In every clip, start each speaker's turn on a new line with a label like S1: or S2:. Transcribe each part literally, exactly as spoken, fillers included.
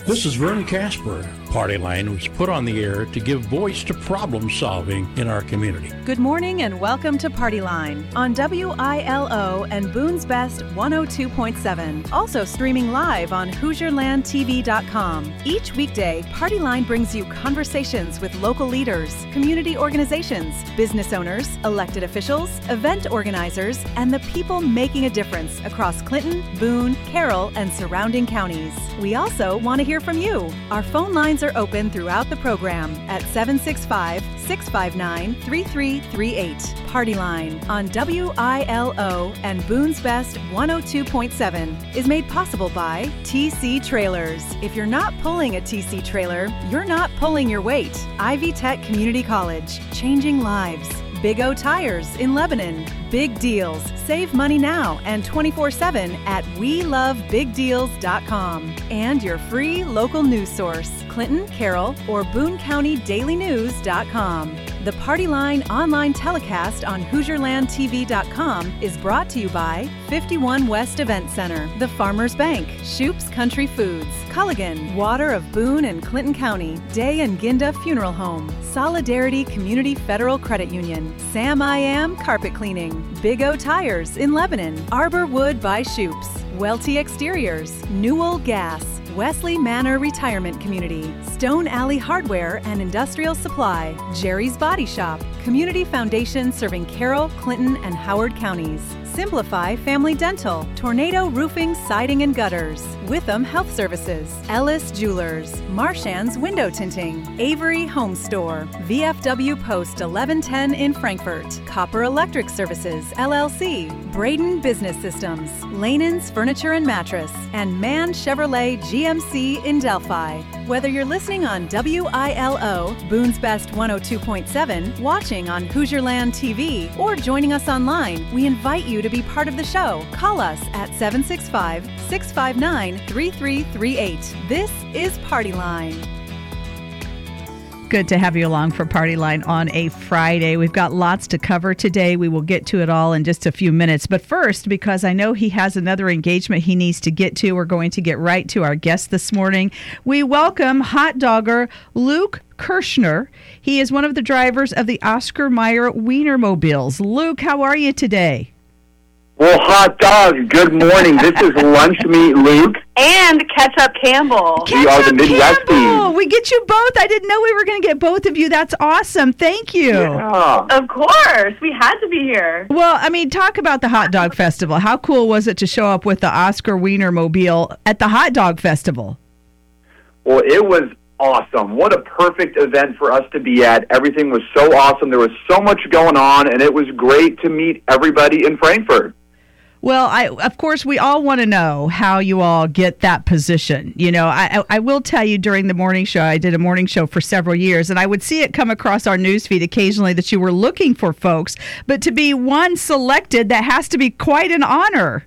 S1: This is Vern Casper. Party Line was put on the air to give voice to problem solving in our community.
S2: Good morning and welcome to Party Line on W I L O and Boone's Best one oh two point seven. Also streaming live on Hoosier Land T V dot com. Each weekday, Party Line brings you conversations with local leaders, community organizations, business owners, elected officials, event organizers, and the people making a difference across Clinton, Boone, Carroll, and surrounding counties. We also want to hear from you. Our phone lines are open throughout the program at seven six five, six five nine, three three three eight. Party Line on W I L O and Boone's Best one oh two point seven is made possible by T C Trailers. If you're not pulling a T C trailer, you're not pulling your weight. Ivy Tech Community College, changing lives. Big O Tires in Lebanon. Big deals. Save money now and twenty-four seven at we love big deals dot com. And your free local news source, Clinton, Carroll, or Boone County Daily News dot com. The Party Line online telecast on Hoosier Land T V dot com is brought to you by fifty-one West Event Center, the Farmers Bank, Shoop's Country Foods, Culligan, Water of Boone and Clinton County, Day and Ginda Funeral Home, Solidarity Community Federal Credit Union, Sam I Am Carpet Cleaning, Big O Tires in Lebanon, Arbor Wood by Shoop's, Welty Exteriors, Newell Gas, Wesley Manor Retirement Community, Stone Alley Hardware and Industrial Supply, Jerry's Body Shop, Community Foundation serving Carroll, Clinton, and Howard counties, Simplify Family Dental, Tornado Roofing, Siding and Gutters, Witham Health Services, Ellis Jewelers, Marchand's Window Tinting, Avery Home Store, V F W Post eleven ten in Frankfort, Copper Electric Services, L L C, Braden Business Systems, Lanan's Furniture and Mattress, and Mann Chevrolet G M C in Delphi. Whether you're listening on W I L O, Boone's Best one oh two point seven, watching on Hoosier Land T V, or joining us online, we invite you to be part of the show. Call us at seven six five, six five nine, three three three eight. This is Party Line.
S3: Good to have you along for Party Line on a Friday. We've got lots to cover today. We will get to it all in just a few minutes. But first, because I know he has another engagement he needs to get to, we're going to get right to our guest this morning. We welcome hot dogger Luke Kirschner. He is one of the drivers of the Oscar Mayer Wienermobiles. Luke, how are you today?
S4: Well, hot dog, good morning. This is Lunch Meat Luke.
S5: And Ketchup Campbell.
S4: We are the Midwest team.
S3: We get you both. I didn't know we were going to get both of you. That's awesome. Thank you.
S4: Yeah.
S5: Of course. We had to be here.
S3: Well, I mean, talk about the Hot Dog Festival. How cool was it to show up with the Oscar Wienermobile at the Hot Dog Festival?
S4: Well, it was awesome. What a perfect event for us to be at. Everything was so awesome. There was so much going on, and it was great to meet everybody in Frankfort.
S3: Well, I, of course, we all want to know how you all get that position. You know, I, I will tell you during the morning show, I did a morning show for several years, and I would see it come across our newsfeed occasionally that you were looking for folks. But to be one selected, that has to be quite an honor.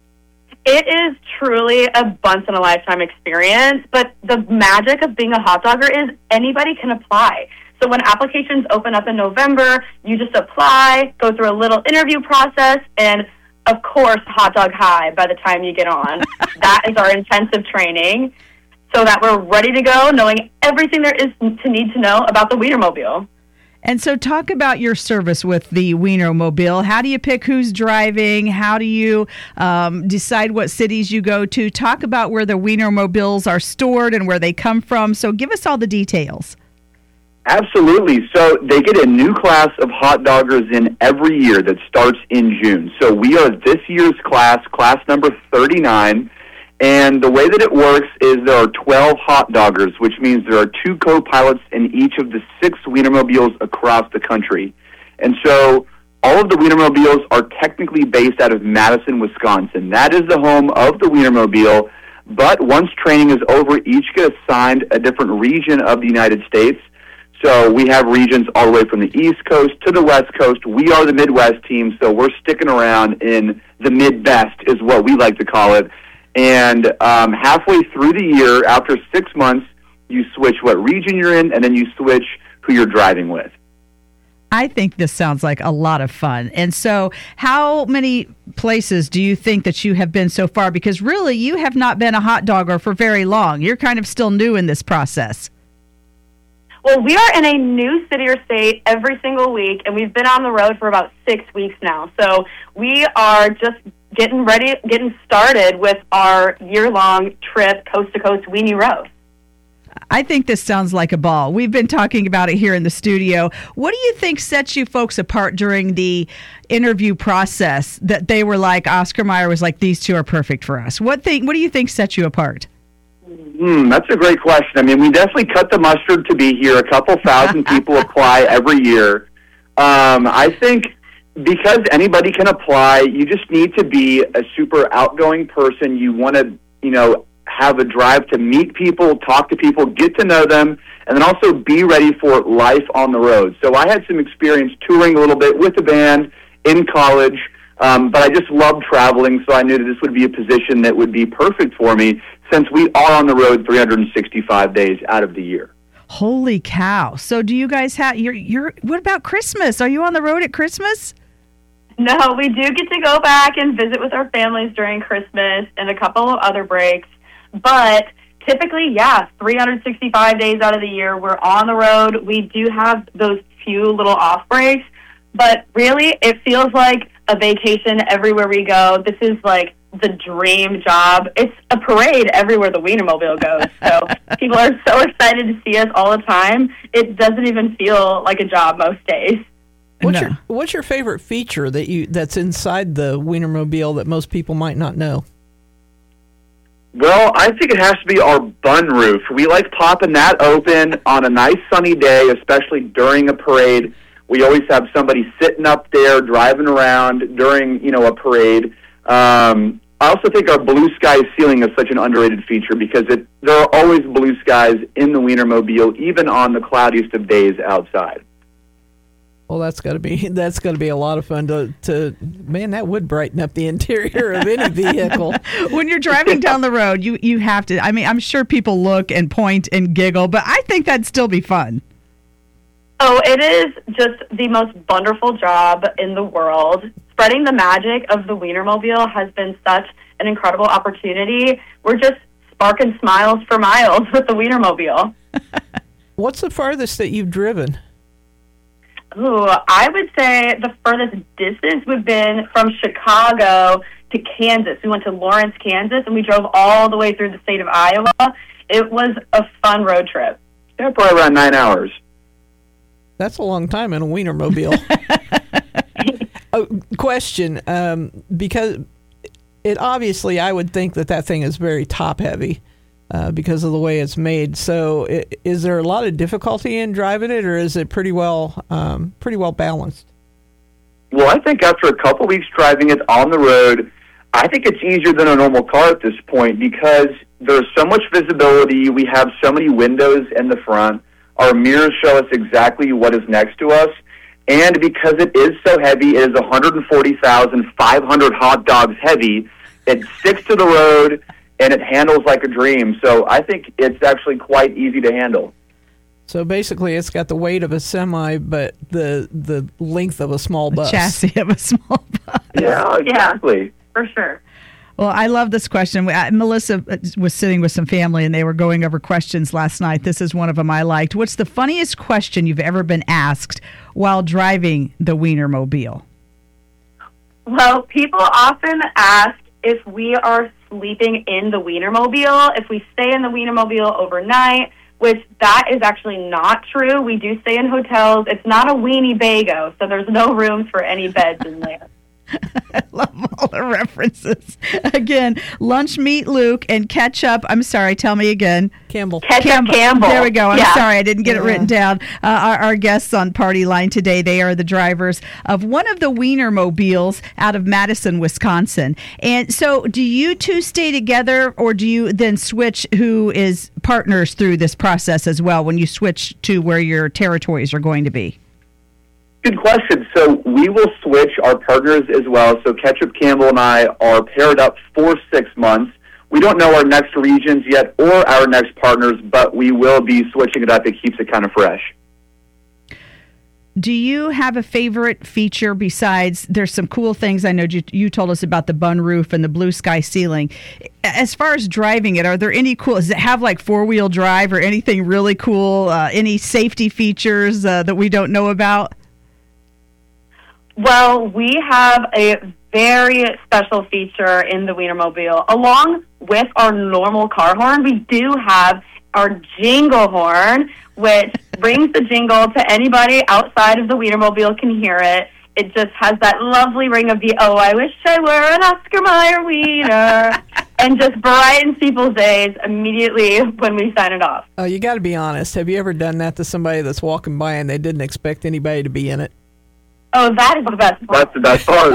S5: It is truly a once-in-a-lifetime experience, but the magic of being a hot dogger is anybody can apply. So when applications open up in November, you just apply, go through a little interview process, and of course, hot dog high by the time you get on. That is our intensive training so that we're ready to go, knowing everything there is to need to know about the Wienermobile.
S3: And so talk about your service with the Wienermobile. How do you pick who's driving? How do you um, decide what cities you go to? Talk about where the Wienermobiles are stored and where they come from. So give us all the details.
S4: Absolutely. So they get a new class of hot doggers in every year that starts in June. So we are this year's class, class number thirty-nine. And the way that it works is there are twelve hot doggers, which means there are two co-pilots in each of the six Wienermobiles across the country. And so all of the Wienermobiles are technically based out of Madison, Wisconsin. That is the home of the Wienermobile. But once training is over, each get assigned a different region of the United States. So we have regions all the way from the East Coast to the West Coast. We are the Midwest team, so we're sticking around in the Mid-Best is what we like to call it. And um, halfway through the year, after six months, you switch what region you're in, and then you switch who you're driving with.
S3: I think this sounds like a lot of fun. And so how many places do you think that you have been so far? Because really, you have not been a hot dogger for very long. You're kind of still new in this process.
S5: Well, we are in a new city or state every single week, and we've been on the road for about six weeks now. So we are just getting ready, getting started with our year-long trip, coast-to-coast Weenie Road.
S3: I think this sounds like a ball. We've been talking about it here in the studio. What do you think sets you folks apart during the interview process that they were like, Oscar Mayer was like, these two are perfect for us? What thing? What do you think sets you apart?
S4: Hmm, that's a great question. I mean, we definitely cut the mustard to be here. A couple thousand people apply every year. Um, I think because anybody can apply, you just need to be a super outgoing person. You want to, you know, have a drive to meet people, talk to people, get to know them, and then also be ready for life on the road. So I had some experience touring a little bit with the band in college, um, but I just loved traveling, so I knew that this would be a position that would be perfect for me since we are on the road three hundred sixty-five days out of the year.
S3: Holy cow. So do you guys have, you're, you're, what about Christmas? Are you on the road at Christmas?
S5: No, we do get to go back and visit with our families during Christmas and a couple of other breaks. But typically, yeah, three hundred sixty-five days out of the year, we're on the road. We do have those few little off breaks, but really it feels like a vacation everywhere we go. This is like the dream job. It's a parade everywhere the Wienermobile goes. So people are so excited to see us all the time. It doesn't even feel like a job most days.
S6: What's
S3: No.
S6: your What's your favorite feature that you that's inside the Wienermobile that most people might not know?
S4: Well, I think it has to be our bun roof. We like popping that open on a nice sunny day, especially during a parade. We always have somebody sitting up there driving around during, you know, a parade. Um, I also think our blue sky ceiling is such an underrated feature because it there are always blue skies in the Wienermobile, even on the cloudiest of days outside.
S6: Well, that's got to be that's got to be a lot of fun to to man. That would brighten up the interior of any vehicle.
S3: When you're driving down the road, you, you have to, I mean, I'm sure people look and point and giggle, but I think that'd still be fun.
S5: Oh, it is just the most wonderful job in the world. Spreading the magic of the Wienermobile has been such an incredible opportunity. We're just sparking smiles for miles with the Wienermobile.
S6: What's the farthest that you've driven?
S5: Ooh, I would say the furthest distance we've been from Chicago to Kansas. We went to Lawrence, Kansas, and we drove all the way through the state of Iowa. It was a fun road trip.
S4: Yeah, probably around nine hours.
S6: That's a long time in a Wienermobile. Oh, question, um, because it obviously, I would think that that thing is very top-heavy uh, because of the way it's made. So it, is there a lot of difficulty in driving it, or is it pretty well um, pretty well balanced?
S4: Well, I think after a couple weeks driving it on the road, I think it's easier than a normal car at this point because there's so much visibility. We have so many windows in the front. Our mirrors show us exactly what is next to us. And because it is so heavy, it is one hundred forty thousand five hundred hot dogs heavy. It sticks to the road, and it handles like a dream. So I think it's actually quite easy to handle.
S6: So basically, it's got the weight of a semi, but the the length of a small bus.
S3: The chassis of a small bus.
S4: Yeah, exactly.
S5: Yeah, for sure.
S3: Well, I love this question. We- I- Melissa was sitting with some family, and they were going over questions last night. This is one of them I liked. What's the funniest question you've ever been asked while driving the Wienermobile?
S5: Well, people often ask if we are sleeping in the Wienermobile, if we stay in the Wienermobile overnight, which that is actually not true. We do stay in hotels. It's not a weenie bago, so there's no rooms for any beds in there.
S3: I love all the references. Again, lunch meat Luke and ketchup. I'm sorry, tell me again.
S6: Campbell.
S5: Ketchup Campbell.
S3: There we go. I'm
S5: Yeah.
S3: sorry, I didn't get it
S6: Yeah.
S3: written down. Uh, our, our guests on Party Line today, they are the drivers of one of the Wienermobiles out of Madison, Wisconsin. And so do you two stay together, or do you then switch who is partners through this process as well when you switch to where your territories are going to be?
S4: Good question. So we will switch our partners as well. So Ketchup Campbell and I are paired up for six months. We don't know our next regions yet or our next partners, but we will be switching it up. It keeps it kind of fresh.
S3: Do you have a favorite feature besides, there's some cool things, I know you, you told us about the bun roof and the blue sky ceiling. As far as driving it, are there any cool, does it have like four-wheel drive or anything really cool, uh, any safety features uh, that we don't know about?
S5: Well, we have a very special feature in the Wienermobile. Along with our normal car horn, we do have our jingle horn, which brings the jingle to anybody outside of the Wienermobile can hear it. It just has that lovely ring of the, oh, I wish I were an Oscar Mayer Wiener, and just brightens people's days immediately when we sign it off.
S6: Oh, you got to be honest. Have you ever done that to somebody that's walking by and they didn't expect anybody to be in it?
S5: Oh, that is the best part.
S4: That's the best part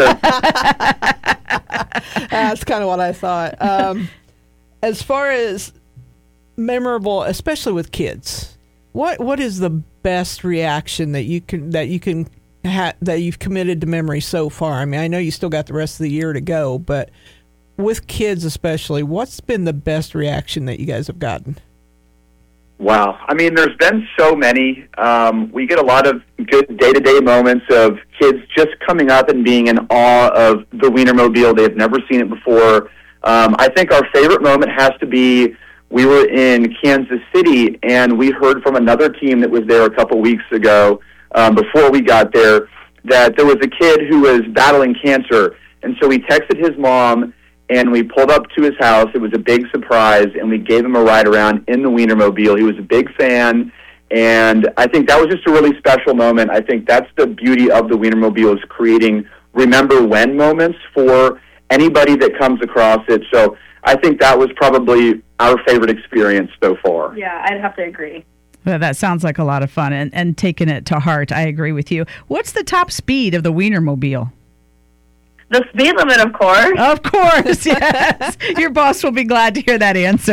S4: right there.
S6: That's kind of what I thought. Um, as far as memorable, especially with kids, what what is the best reaction that you can that you can ha- that you've committed to memory so far? I mean, I know you still got the rest of the year to go, but with kids especially, what's been the best reaction that you guys have gotten?
S4: Wow. I mean, there's been so many. Um, we get a lot of good day-to-day moments of kids just coming up and being in awe of the Wienermobile. They've never seen it before. Um, I think our favorite moment has to be we were in Kansas City, and we heard from another team that was there a couple weeks ago um, before we got there that there was a kid who was battling cancer. And so he texted his mom, and we pulled up to his house. It was a big surprise, and we gave him a ride around in the Wienermobile. He was a big fan, and I think that was just a really special moment. I think that's the beauty of the Wienermobile, is creating remember-when moments for anybody that comes across it. So I think that was probably our favorite experience so far.
S5: Yeah, I'd have to agree.
S3: Well, that sounds like a lot of fun, and, and taking it to heart. I agree with you. What's the top speed of the Wienermobile?
S5: The speed limit, of course.
S3: Of course, yes. Your boss will be glad to hear that answer.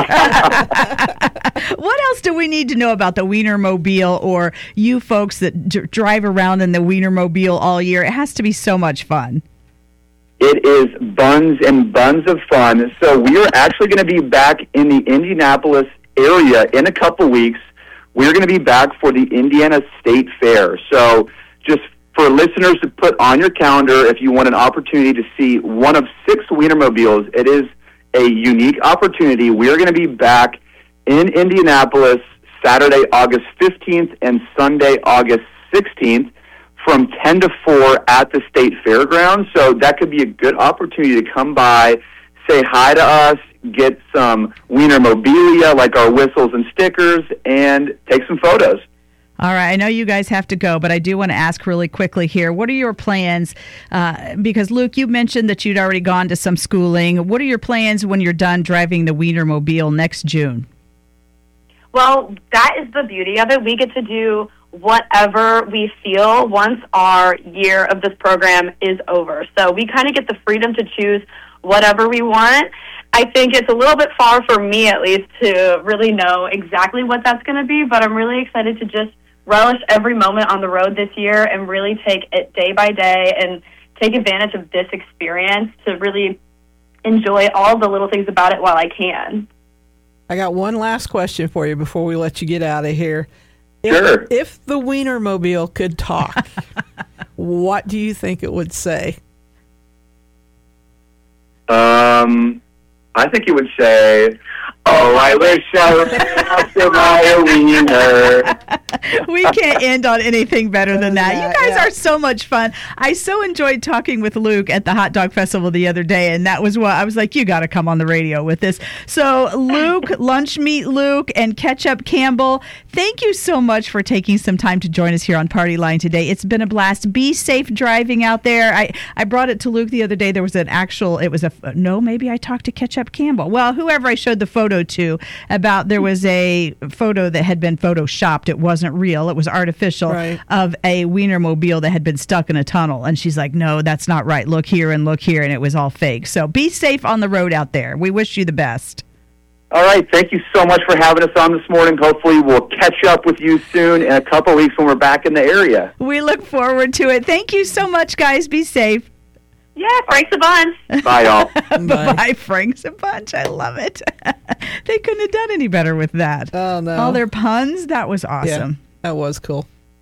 S3: What else do we need to know about the Wienermobile, or you folks that d- drive around in the Wienermobile all year? It has to be so much fun.
S4: It is buns and buns of fun. So we are actually going to be back in the Indianapolis area in a couple weeks. We're going to be back for the Indiana State Fair. So just for listeners to put on your calendar, if you want an opportunity to see one of six Wienermobiles, it is a unique opportunity. We are going to be back in Indianapolis Saturday, August fifteenth and Sunday, August sixteenth from ten to four at the State Fairgrounds. So that could be a good opportunity to come by, say hi to us, get some Wienermobilia like our whistles and stickers, and take some photos.
S3: All right, I know you guys have to go, but I do want to ask really quickly here, what are your plans? Uh, because, Luke, you mentioned that you'd already gone to some schooling. What are your plans when you're done driving the Wienermobile next June?
S5: Well, that is the beauty of it. We get to do whatever we feel once our year of this program is over. So we kind of get the freedom to choose whatever we want. I think it's a little bit far for me, at least, to really know exactly what that's going to be, but I'm really excited to just relish every moment on the road this year and really take it day by day and take advantage of this experience to really enjoy all the little things about it while I can.
S6: I got one last question for you before we let you get out of here. If,
S4: Sure.
S6: If the Wienermobile could talk, what do you think it would say?
S4: Um, I think it would say, oh, I wish I were Oscar Mayer Wiener.
S3: We can't end on anything better than that. You guys
S6: Yeah.
S3: are so much fun. I so enjoyed talking with Luke at the Hot Dog Festival the other day, and that was what I was like, you got to come on the radio with this. So Luke, Lunch Meat Luke, and Ketchup Campbell, thank you so much for taking some time to join us here on Party Line today. It's been a blast. Be safe driving out there. I, I brought it to Luke the other day. There was an actual, it was a, no, maybe I talked to Ketchup Campbell. Well, whoever I showed the photo to about, there was a photo that had been photoshopped. It wasn't real. It was artificial,
S6: Right.
S3: of a Wienermobile that had been stuck in a tunnel. And she's like, no, that's not right. Look here and look here. And it was all fake. So be safe on the road out there. We wish you the best.
S4: All right, thank you so much for having us on this morning. Hopefully we'll catch up with you soon in a couple weeks when we're back in the area.
S3: We look forward to it. Thank you so much, guys. Be safe.
S5: Yeah, Frank's a bunch.
S4: Bye, y'all.
S6: Bye.
S3: Bye, Franks a bunch. I love it. They couldn't have done any better with that.
S6: Oh, no.
S3: All their puns, that was
S6: Yeah,
S3: awesome.
S6: that was cool.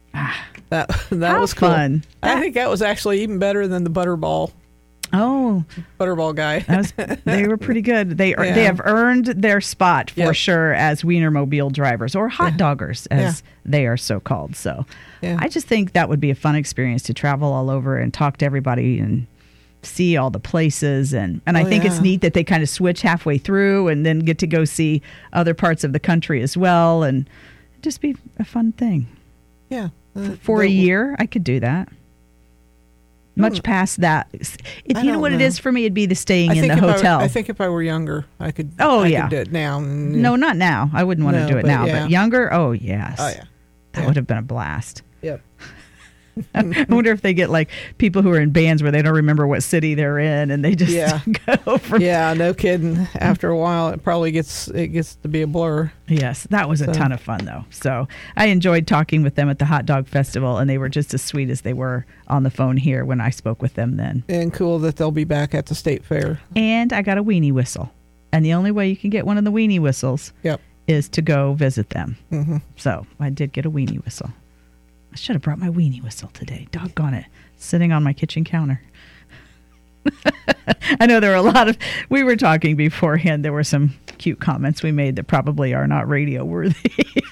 S6: That that
S3: How
S6: was cool.
S3: fun.
S6: I think that was actually even better than the Butterball
S3: Oh,
S6: Butterball guy.
S3: that was, they were pretty good. They
S6: Yeah.
S3: they have earned their spot for
S6: Yep.
S3: sure as Wienermobile drivers or hot doggers, as
S6: Yeah.
S3: they are so called. So
S6: Yeah.
S3: I just think that would be a fun experience to travel all over and talk to everybody and see all the places. And, and I
S6: Oh,
S3: think it's
S6: yeah.
S3: neat that they kind of switch halfway through and then get to go see other parts of the country as well. And it'd just be a fun thing.
S6: Yeah. Uh,
S3: For a
S6: the-
S3: year, I could do that. Much past that. If
S6: I
S3: you know
S6: don't
S3: what it
S6: know.
S3: is for me, it'd be the staying
S6: I
S3: in
S6: think
S3: the
S6: if I-
S3: hotel.
S6: I, think if I were younger, I could.
S3: Oh,
S6: I
S3: yeah.
S6: Could do it now.
S3: No, not now. I wouldn't want
S6: No,
S3: to do it
S6: but
S3: now.
S6: yeah.
S3: But younger, oh yes.
S6: Oh yeah.
S3: That
S6: Yeah.
S3: would have been a blast.
S6: Yep.
S3: I wonder if they get like people who are in bands where they don't remember what city they're in and they just
S6: Yeah.
S3: go from.
S6: Yeah. No kidding. After a while, it probably gets it gets to be a blur.
S3: Yes, that was a
S6: So-
S3: ton of fun though. So I enjoyed talking with them at the Hot Dog Festival, and they were just as sweet as they were on the phone here when I spoke with them then.
S6: And cool that they'll be back at the state fair.
S3: And I got a weenie whistle, and the only way you can get one of the weenie whistles
S6: Yep.
S3: is to go visit them.
S6: Mm-hmm.
S3: So I did get a weenie whistle. I should have brought my weenie whistle today. Doggone it. Sitting on my kitchen counter. I know there were a lot of, we were talking beforehand, there were some cute comments we made that probably are not radio worthy.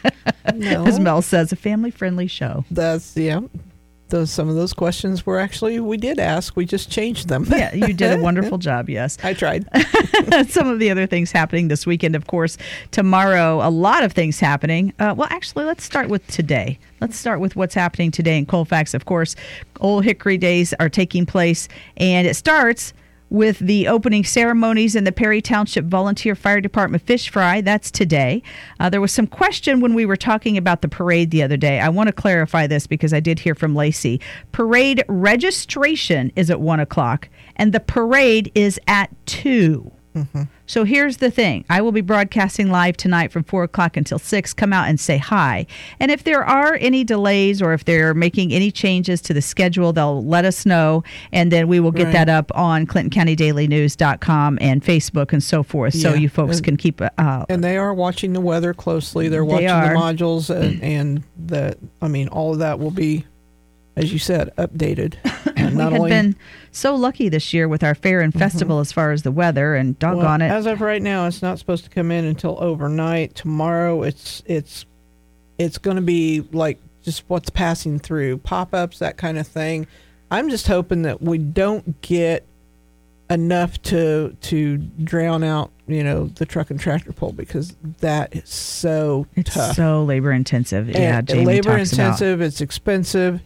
S6: No.
S3: As Mel says, a family friendly show.
S6: That's yeah. Those some of those questions were actually we did ask. We just changed them.
S3: Yeah, you did a wonderful job, yes.
S6: I tried.
S3: Some of the other things happening this weekend, of course, tomorrow, a lot of things happening. Uh, well, actually, let's start with today. Let's start with what's happening today in Colfax. Of course, Old Hickory Days are taking place, and it starts with the opening ceremonies in the Perry Township Volunteer Fire Department Fish Fry. That's today. Uh, there was some question when we were talking about the parade the other day. I want to clarify this because I did hear from Lacey. Parade registration is at one o'clock, and the parade is at two.
S6: Mm-hmm.
S3: So here's the thing. I will be broadcasting live tonight from four o'clock until six. Come out and say hi. And if there are any delays or if they're making any changes to the schedule, they'll let us know. And then we will get
S6: Right.
S3: that up on Clinton County Daily News dot com and Facebook and so forth. So
S6: Yeah.
S3: you folks
S6: And-
S3: can keep uh,
S6: And they are watching the weather closely. They're
S3: They
S6: watching
S3: are.
S6: the modules, and, and the I mean, all of that will be, as you said, updated. And
S3: we
S6: not
S3: have
S6: only
S3: been so lucky this year with our fair and festival as far as the weather, and
S6: well,
S3: doggone it.
S6: as of right now, it's not supposed to come in until overnight. Tomorrow, it's it's it's going to be like just what's passing through, pop-ups, that kind of thing. I'm just hoping that we don't get enough to to drown out, you know, the truck and tractor pull, because that is so
S3: It's
S6: tough.
S3: so labor intensive.
S6: And-
S3: Yeah,
S6: and
S3: Jamie
S6: labor
S3: talks about.
S6: intensive. It's expensive,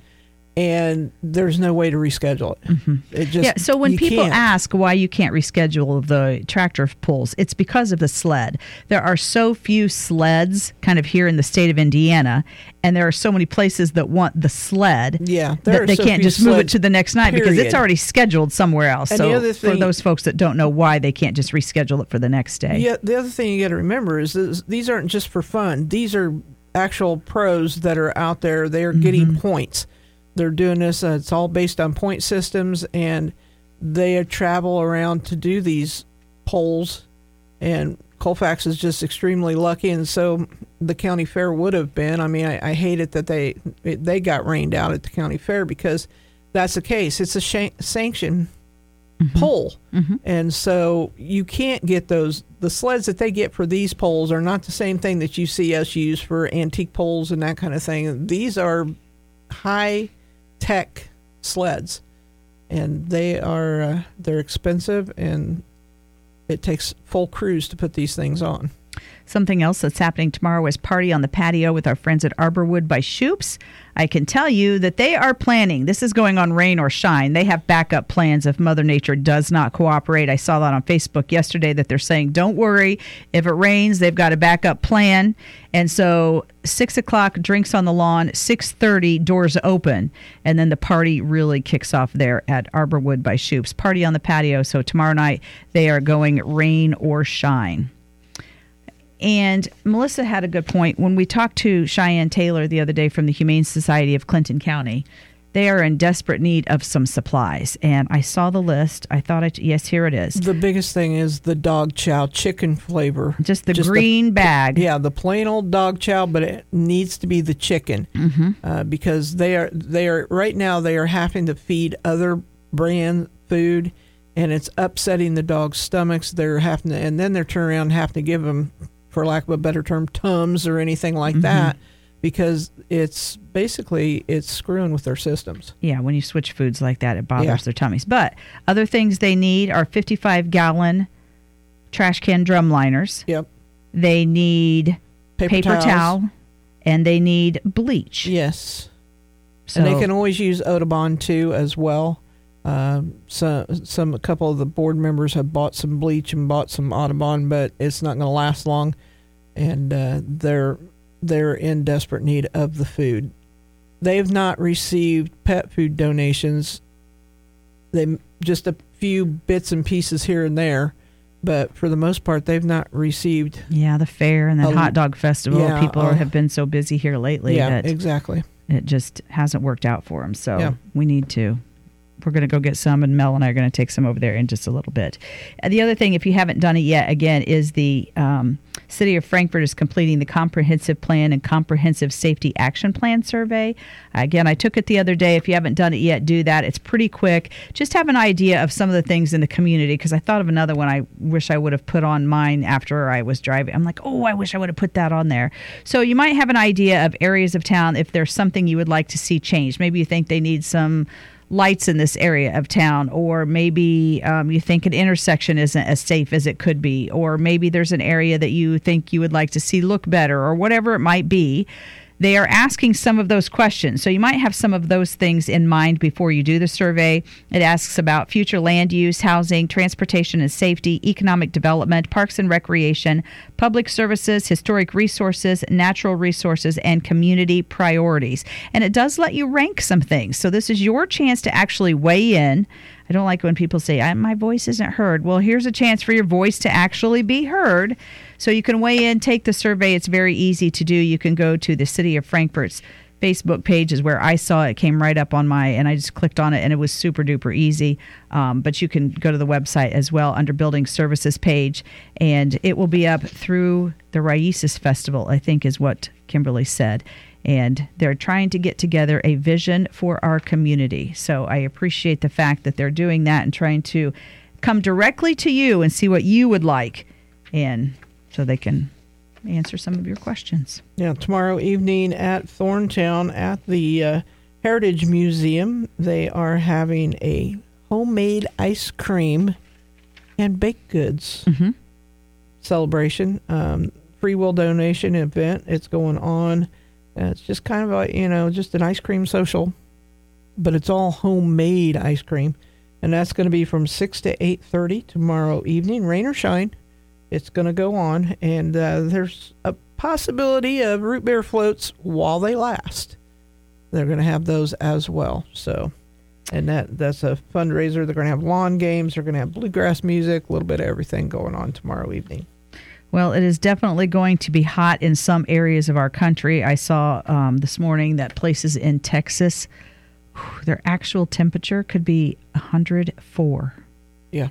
S6: and there's no way to reschedule it.
S3: Mm-hmm.
S6: It just
S3: Yeah, so when
S6: you
S3: people
S6: can't.
S3: ask why you can't reschedule the tractor pulls, it's because of the sled. There are so few sleds kind of here in the state of Indiana, and there are so many places that want the sled
S6: Yeah, there
S3: that
S6: are
S3: they
S6: so
S3: can't
S6: few
S3: just move it
S6: sleds,
S3: to the next night because it's
S6: period.
S3: already scheduled somewhere else.
S6: And
S3: so
S6: the other
S3: for
S6: thing-
S3: those folks that don't know why they can't just reschedule it for the next day.
S6: Yeah, the other thing you got to remember is this, these aren't just for fun. These are actual pros that are out there. They are getting
S3: Mm-hmm.
S6: points. They're doing this. Uh, it's all based on point systems, and they travel around to do these polls. And Colfax is just extremely lucky, and so the county fair would have been. I mean, I, I hate it that they it, they got rained out at the county fair, because that's the case. It's a shan- sanction poll.
S3: Mm-hmm.
S6: And so you can't get those. The sleds that they get for these poles are not the same thing that you see us use for antique poles and that kind of thing. These are high tech sleds, and they are uh, they're expensive, and it takes full crews to put these things on.
S3: Something else that's happening tomorrow is Party on the Patio with our friends at Arborwood by Shoops. I can tell you that they are planning. This is going on rain or shine. They have backup plans if Mother Nature does not cooperate. I saw that on Facebook yesterday that they're saying, don't worry. If it rains, they've got a backup plan. And so six o'clock, drinks on the lawn, six thirty, doors open. And then the party really kicks off there at Arborwood by Shoops. Party on the Patio. So tomorrow night, they are going rain or shine. And Melissa had a good point. When we talked to Cheyenne Taylor the other day from the Humane Society of Clinton County, they are in desperate need of some supplies. And I saw the list. I thought, I, yes, here it is.
S6: The biggest thing is the dog chow chicken flavor.
S3: Just the Just green the, bag.
S6: Yeah, the plain old dog chow, but it needs to be the chicken
S3: mm-hmm.
S6: uh, because they are they are right now they are having to feed other brand food, and it's upsetting the dog's stomachs. They're having to, and then they're turning around and having to give them, for lack of a better term, Tums or anything like mm-hmm. that. Because it's basically, it's screwing with their systems.
S3: Yeah, when you switch foods like that, it bothers
S6: yeah.
S3: their tummies. But other things they need are fifty-five gallon trash can drum liners.
S6: Yep.
S3: They need
S6: paper,
S3: paper towel, and they need bleach.
S6: Yes.
S3: So,
S6: and they can always use Audubon too as well. Um, so, some a couple of the board members have bought some bleach and bought some Audubon, but it's not going to last long, and uh, they're they're in desperate need of the food. They've not received pet food donations. They just a few bits and pieces here and there, but for the most part, they've not received.
S3: Yeah, the fair and the
S6: a,
S3: hot dog festival.
S6: Yeah,
S3: People
S6: uh,
S3: have been so busy here lately.
S6: Yeah,
S3: that
S6: exactly.
S3: It just hasn't worked out for them. So
S6: yeah.
S3: we need to. We're going to go get some, and Mel and I are going to take some over there in just a little bit. Uh, the other thing, if you haven't done it yet, again, is the um, City of Frankfort is completing the Comprehensive Plan and Comprehensive Safety Action Plan survey. Uh, again, I took it the other day. If you haven't done it yet, do that. It's pretty quick. Just have an idea of some of the things in the community, because I thought of another one I wish I would have put on mine after I was driving. I'm like, oh, I wish I would have put that on there. So you might have an idea of areas of town if there's something you would like to see changed. Maybe you think they need some lights in this area of town, or maybe um, you think an intersection isn't as safe as it could be, or maybe there's an area that you think you would like to see look better, or whatever it might be. They are asking some of those questions. So you might have some of those things in mind before you do the survey. It asks about future land use, housing, transportation and safety, economic development, parks and recreation, public services, historic resources, natural resources, and community priorities. And it does let you rank some things. So this is your chance to actually weigh in. I don't like when people say, I, my voice isn't heard. Well, here's a chance for your voice to actually be heard. So you can weigh in, take the survey. It's very easy to do. You can go to the City of Frankfort's Facebook page is where I saw it. It came right up on my, and I just clicked on it, and it was super duper easy. Um, but you can go to the website as well under Building Services page, and it will be up through the Raices Festival, I think is what Kimberly said. And they're trying to get together a vision for our community. So I appreciate the fact that they're doing that and trying to come directly to you and see what you would like, and so they can answer some of your questions.
S6: Yeah, tomorrow evening at Thorntown at the uh, Heritage Museum, they are having a homemade ice cream and baked goods
S3: mm-hmm.
S6: celebration, um, free will donation event. It's going on. Uh, it's just kind of a, you know, just an ice cream social, but it's all homemade ice cream. And that's going to be from six to eight thirty tomorrow evening, rain or shine. It's going to go on, and uh, there's a possibility of root beer floats while they last. They're going to have those as well. So, and that that's a fundraiser. They're going to have lawn games. They're going to have bluegrass music, a little bit of everything going on tomorrow evening.
S3: Well, it is definitely going to be hot in some areas of our country. I saw um, this morning that places in Texas, whew, their actual temperature could be one hundred four.
S6: Yeah.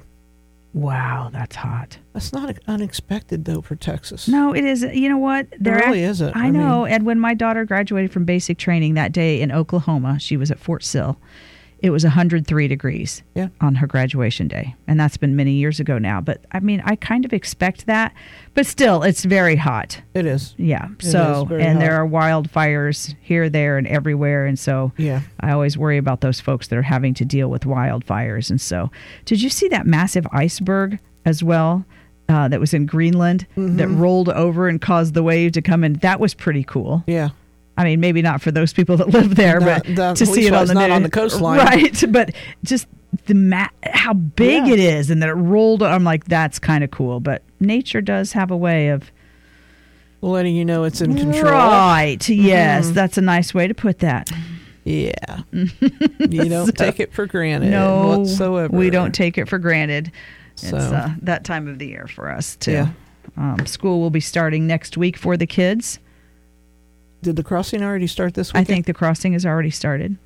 S3: Wow, that's hot.
S6: That's not unexpected, though, for Texas.
S3: No, it is. You know what?
S6: There really ac- isn't.
S3: I, I know. Mean, and when my daughter graduated from basic training that day in Oklahoma, she was at Fort Sill. It was one hundred three degrees
S6: yeah.
S3: on her graduation day. And that's been many years ago now. But, I mean, I kind of expect that. But still, it's very hot.
S6: It is.
S3: Yeah.
S6: It
S3: so,
S6: is very
S3: and
S6: hot.
S3: there are wildfires here, there, and everywhere. And so
S6: yeah.
S3: I always worry about those folks that are having to deal with wildfires. And so, did you see that massive iceberg as well uh, that was in Greenland
S6: mm-hmm.
S3: that rolled over and caused the wave to come in? That was pretty cool.
S6: Yeah.
S3: I mean, maybe not for those people that live there,
S6: not,
S3: but
S6: the,
S3: to see it on the
S6: not
S3: news,
S6: on the coastline,
S3: right? But just the ma- how big
S6: yeah.
S3: it is, and that it rolled. I'm like, that's kind of cool. But nature does have a way of
S6: letting you know it's in control,
S3: right? Mm-hmm. Yes, that's a nice way to put that.
S6: Yeah, you don't so, take it for granted.
S3: No,
S6: whatsoever.
S3: We don't take it for granted.
S6: So.
S3: It's uh, that time of the year for us too.
S6: Yeah.
S3: Um, school will be starting next week for the kids.
S6: Did the crossing already start this weekend?
S3: I think the crossing has already started.
S6: Yeah.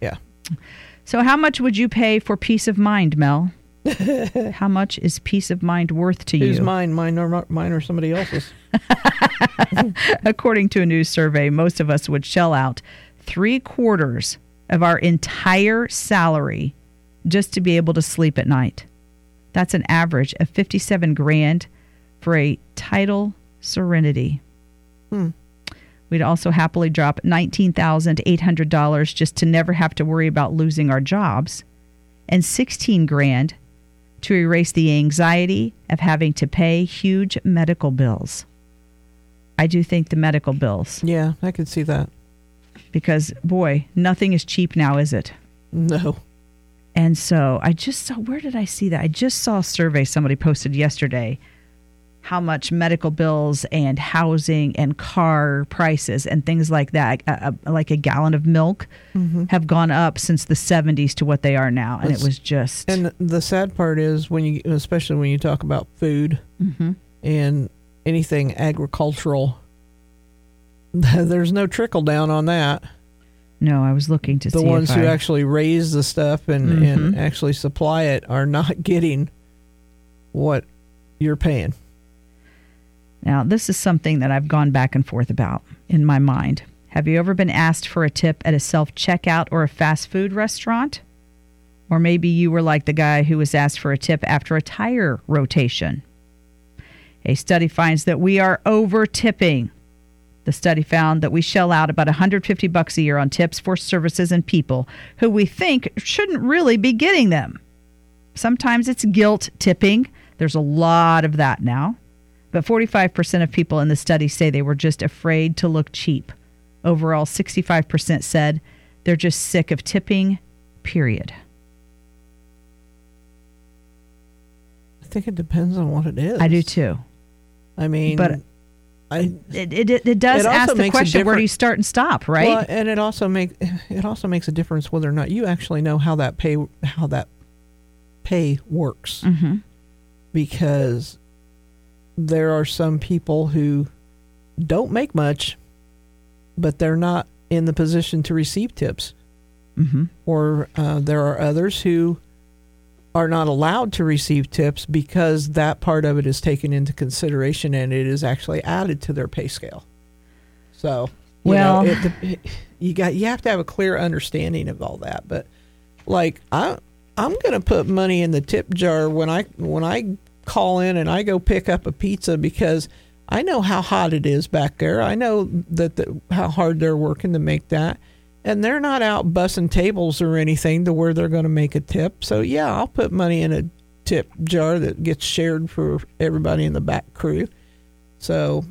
S3: So how much would you pay for peace of mind, Mel? How much is peace of mind worth to you?
S6: Who's mine? Mine or mine or somebody else's?
S3: According to a new survey, most of us would shell out three quarters of our entire salary just to be able to sleep at night. That's an average of fifty-seven grand for a tidal serenity.
S6: Hmm.
S3: We'd also happily drop nineteen thousand eight hundred dollars just to never have to worry about losing our jobs, and sixteen grand to erase the anxiety of having to pay huge medical bills. I do think the medical bills.
S6: Yeah, I could see that.
S3: Because, boy, nothing is cheap now, is it?
S6: No.
S3: And so I just saw, where did I see that? I just saw a survey somebody posted yesterday, how much medical bills and housing and car prices and things like that, uh, uh, like a gallon of milk, mm-hmm. have gone up since the seventies to what they are now. And it's, it was just...
S6: And the sad part is, when you, especially when you talk about food
S3: mm-hmm.
S6: and anything agricultural, there's no trickle down on that.
S3: No, I was looking to
S6: the
S3: see
S6: The ones
S3: if
S6: who
S3: I...
S6: actually raise the stuff and,
S3: mm-hmm.
S6: and actually supply it are not getting what you're paying.
S3: Now, this is something that I've gone back and forth about in my mind. Have you ever been asked for a tip at a self-checkout or a fast food restaurant? Or maybe you were like the guy who was asked for a tip after a tire rotation. A study finds that we are over-tipping. The study found that we shell out about one hundred fifty bucks a year on tips for services and people who we think shouldn't really be getting them. Sometimes it's guilt tipping. There's a lot of that now. But forty-five percent of people in the study say they were just afraid to look cheap. Overall, sixty-five percent said they're just sick of tipping, period.
S6: I think it depends on what it is.
S3: I do too.
S6: I mean,
S3: but
S6: I,
S3: it, it, it does
S6: it
S3: ask the question, where do you start and stop, right?
S6: Well, and it also make it also makes a difference whether or not you actually know how that pay how that pay works.
S3: Mm-hmm.
S6: Because there are some people who don't make much, but they're not in the position to receive tips.
S3: Mm-hmm.
S6: Or uh, there are others who are not allowed to receive tips because that part of it is taken into consideration and it is actually added to their pay scale. So, you
S3: well,
S6: know, it, it, you got you have to have a clear understanding of all that. But like I, I'm going to put money in the tip jar when I when I call in and I go pick up a pizza because I know how hot it is back there. I know that the, how hard they're working to make that. And they're not out bussing tables or anything to where they're going to make a tip. So, yeah, I'll put money in a tip jar that gets shared for everybody in the back crew. So,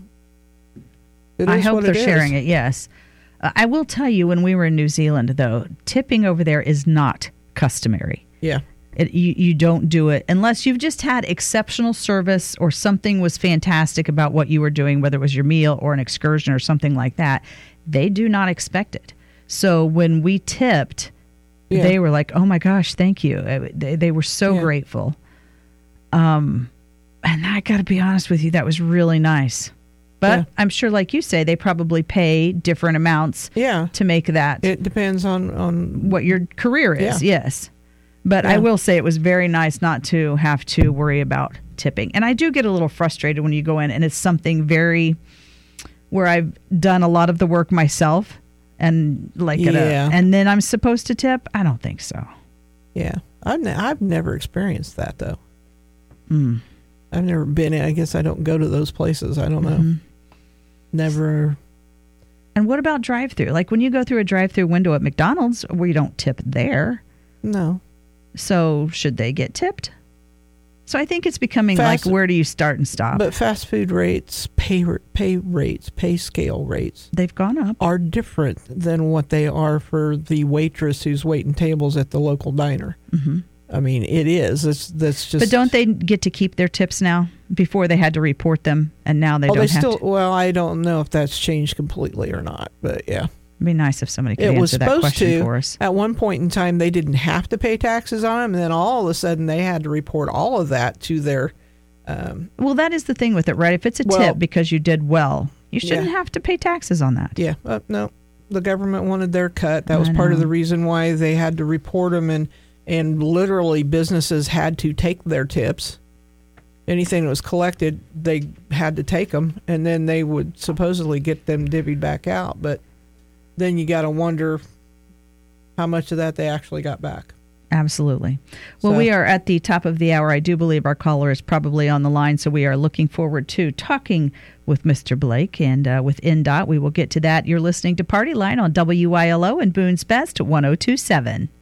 S6: it
S3: I
S6: is
S3: hope
S6: what
S3: they're
S6: it
S3: sharing
S6: is.
S3: it, yes. Uh, I will tell you, when we were in New Zealand, though, tipping over there is not customary.
S6: Yeah.
S3: It, you, you don't do it unless you've just had exceptional service or something was fantastic about what you were doing, whether it was your meal or an excursion or something like that. They do not expect it. So when we tipped, yeah. they were like, oh, my gosh, thank you. They, they were so yeah. grateful. Um, and I got to be honest with you, that was really nice. But yeah. I'm sure, like you say, they probably pay different amounts
S6: yeah.
S3: to make that.
S6: It depends on, on
S3: what your career is,
S6: yeah.
S3: yes. But
S6: yeah.
S3: I will say it was very nice not to have to worry about tipping. And I do get a little frustrated when you go in and it's something very where I've done a lot of the work myself. And like,
S6: yeah.
S3: at a, and then I'm supposed to tip? I don't think so.
S6: Yeah, I've ne- I've never experienced that though.
S3: Mm.
S6: I've never been. I guess I don't go to those places. I don't know. Mm-hmm. Never.
S3: And what about drive-through? Like when you go through a drive-through window at McDonald's, we don't tip there.
S6: No.
S3: So should they get tipped? So I think it's becoming
S6: fast,
S3: like, where do you start and stop?
S6: But fast food rates, pay pay rates, pay scale rates,
S3: they've gone up,
S6: are different than what they are for the waitress who's waiting tables at the local diner.
S3: Mm-hmm.
S6: I mean, it is. It's, that's just.
S3: But don't they get to keep their tips now? Before they had to report them, and now they
S6: oh,
S3: don't
S6: they
S3: have
S6: still,
S3: to.
S6: Well, I don't know if that's changed completely or not, but yeah.
S3: It'd be nice if somebody could
S6: it
S3: answer
S6: was
S3: that
S6: supposed
S3: question
S6: to,
S3: for us.
S6: At one point in time, they didn't have to pay taxes on them, and then all of a sudden they had to report all of that to their. Um,
S3: well, that is the thing with it, right? If it's a
S6: well,
S3: tip because you did well, you shouldn't
S6: yeah.
S3: have to pay taxes on that.
S6: Yeah, uh, no, the government wanted their cut. That was
S3: I
S6: part
S3: know.
S6: of the reason why they had to report them, and and literally businesses had to take their tips. Anything that was collected, they had to take them, and then they would supposedly get them divvied back out. But then you got to wonder how much of that they actually got back.
S3: Absolutely. Well,
S6: So-
S3: we are at the top of the hour. I do believe our caller is probably on the line, so we are looking forward to talking with Mister Blake and uh, with N D O T. We will get to that. You're listening to Party Line on W I L O and Boone's Best one oh two point seven.